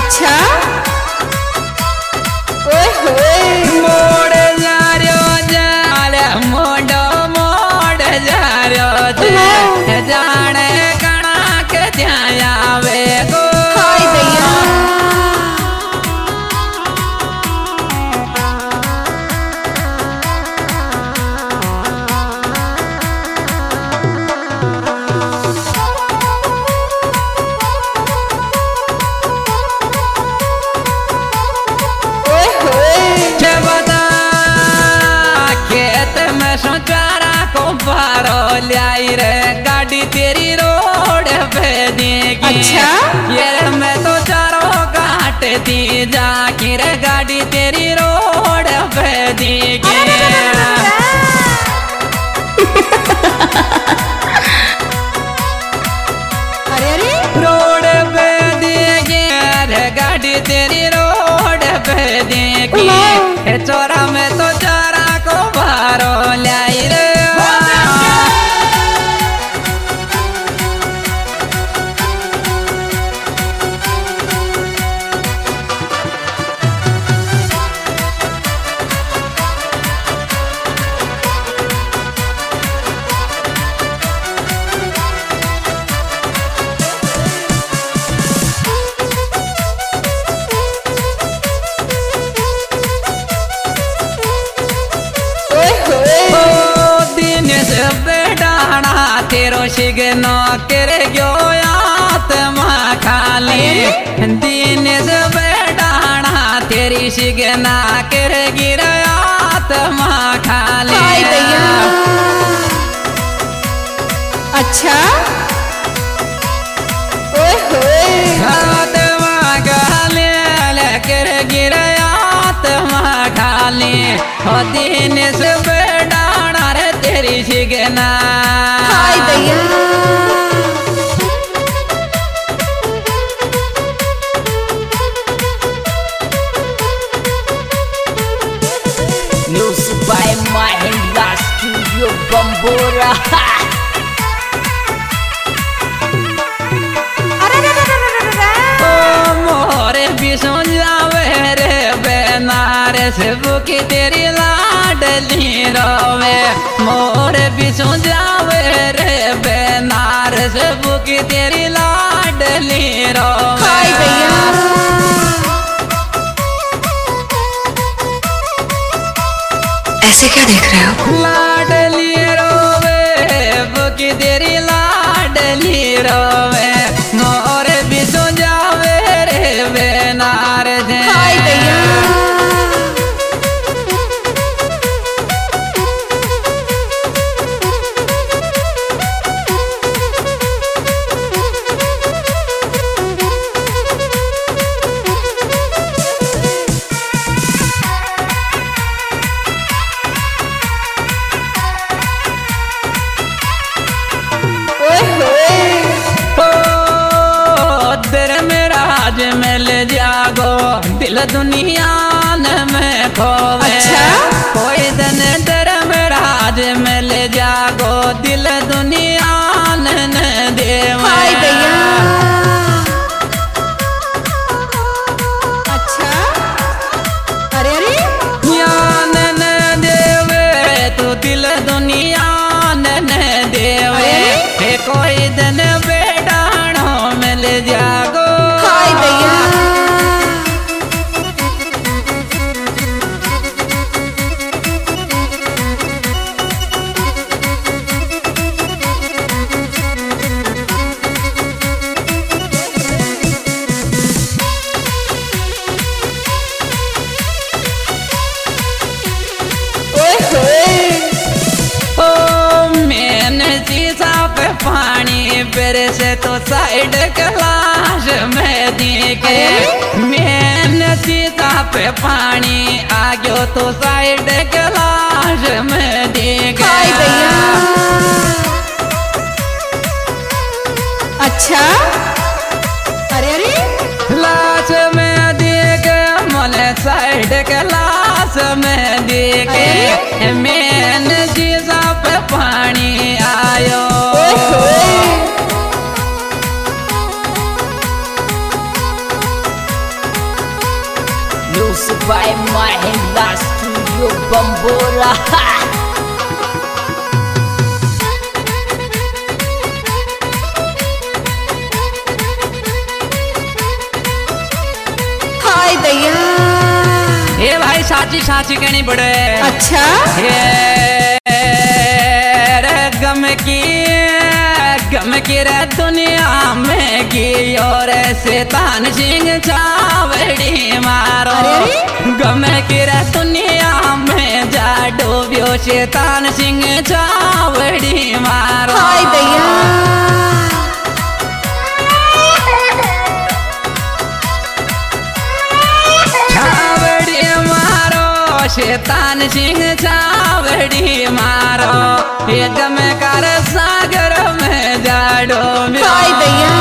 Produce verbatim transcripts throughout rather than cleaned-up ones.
अच्छा ओए होए मोड़ जा रयो जाले मोड़ मोड़ जा रयो जे जाने कणा के ध्याया वे गो हाय दैया लाई रे गाड़ी तेरी रोड पे देगी। अच्छा ये मैं तो चारों काट दी जाकी रे गाड़ी तेरी रोड पे देगी। अरे अरे रोड पे देगी रे गाड़ी तेरी रोड पे देगी। चोरा में तो चारा को बारो लाई रे तेरो शिगनो कर गयो आत्मा खाली दिन से बैठाना तेरी शिगना कर गिर आत्मा खाली। अच्छा ओए होए आत्मा खाली कर गिर आत्मा खाली हो दिन से बैठाना रे तेरी शिगना दैया Music by Mahindra Studio Bambora. ओ मोरे बिसो जावे रे बेनारस बुकी तेरी लाडली रोवे। मोरे बिसो जावे रे बेनारस बुकी तेरी लाडली रोवे। हाय दैया ऐसे क्या देख रहे हो? लाडली रोवे बुकी तेरी लाडली रोवे। मोरे बिसो जावे रे बेनारस। हाय दैया मिल जागो दिल दुनिया में खोवे। अच्छा कोई दिन धर्म राज मिल जागो दिल दुनिया न देव। हाय दैया अच्छा अरे अरे ज्ञान न देवे तू दिल दुनिया न देवे। कोई दिन बेडाणो मिल जागो हाय दैया पानी फिर से तो साइड क्लास में देखे। मैंने सीता पे पानी आ गयो तो साइड क्लास में देखे। अच्छा अरे अरे क्लास में देखे मोले साइड क्लास में देखे। मैंने सीता पे पानी आयो Studio Bambora. हाय दैया। ये भाई साची साची कहनी पड़े। अच्छा ये रे गम की गम की रे दुनिया में की और शैतान सिंह चावड़ी मारो। गम की रे दुनिया में जा डूबियो शैतान सिंह चावड़ी मारो। हाय दैया। शैतान सिंह चावड़ी मारो ये गम कर सागर में जाडो। हाय दैया।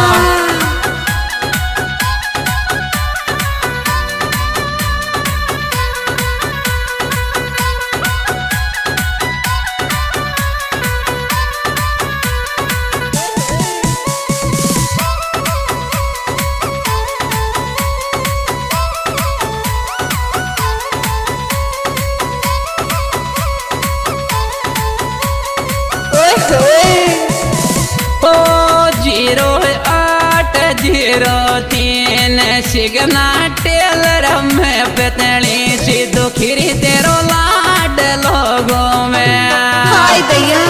ओ जीरो आठ जीरो तीन सिगना टेलर में पतली सी दुखरी तेरो लाड लोगों में। हाय दैया।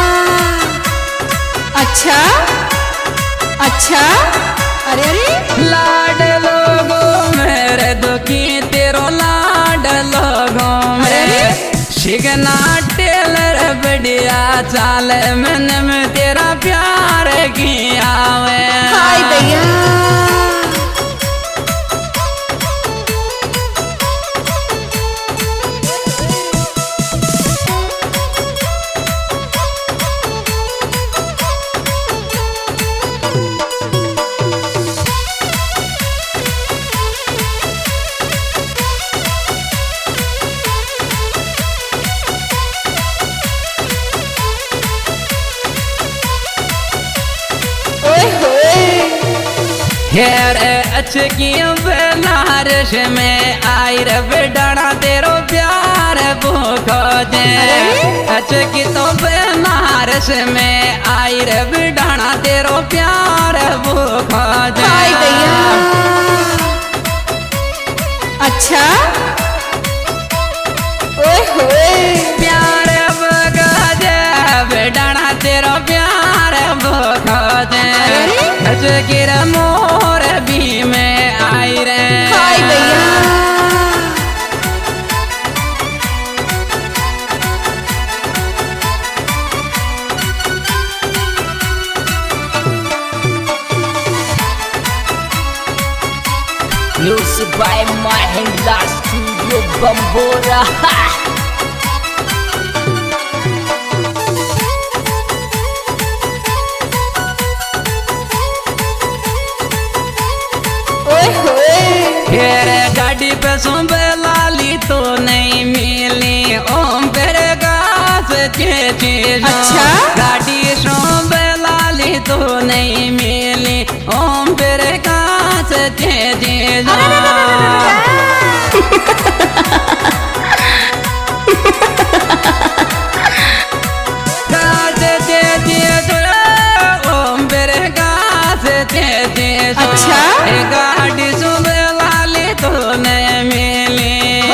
अच्छा अच्छा अरे अरे लाड लोगों में रे दुखी तेरो लाड लोगों में। सिगना टेलर बढ़िया चाल मन में तेरा प्यार किया वे। हाय दैया। हेर अचकी बनारस में आई रे बेडाना तेरो प्यार भूखो दे। अचकी तो बनारस में आई रे बेडाना तेरो प्यार भूखो दे। हाय दैया। अच्छा ओए होए प्यार भूखो दे बेडाना तेरो प्यार भूखो दे। अचकी रे मोर भी में आई रे। हाय दैया। Music by Mahindra Studio Bambora. तेरे गाड़ी पे सुबह लाली तो नहीं मिली ओम तेरे गास के चीज। अच्छा गाड़ी सुबह लाली तो नहीं मिली ओम तेरे गास के चीज। गास के चीज ओम तेरे गास के चीज। अच्छा गाड़ी सुबह तो नहीं मिली।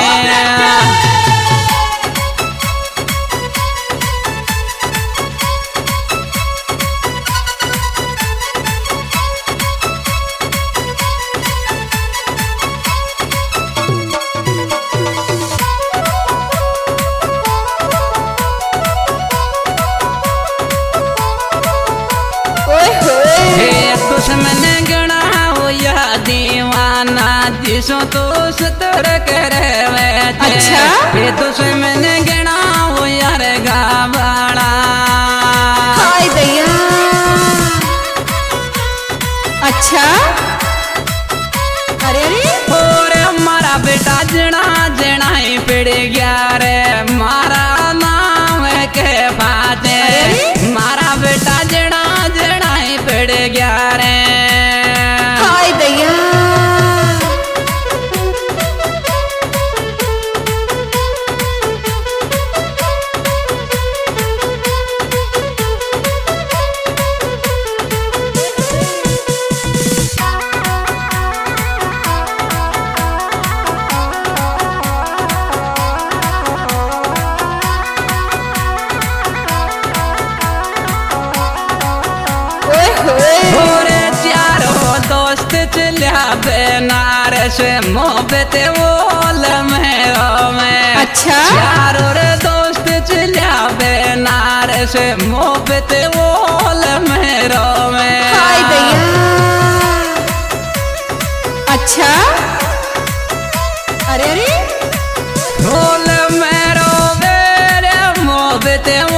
दुश्मन गणा हो या दीवाना जिसो तो सतर करे वे। अच्छा ये दुश्मन गणा हो यार गावाड़ा। हाय दैया। अच्छा अरे अरे और हमारा बेटा जना जना ही पिड़ गया रे मारा नाम के बाते। मारा बेटा जना जना ही पिड़ गया रे। हाय दैया। से मोहब्बत बोल मेरो में। अच्छा चारों रे दोस्त चलिया बेनार से मोहब्बत बोल मेरो में। हाय दैया। अच्छा अरे अरे बोल मेरो मेरे मोहब्बत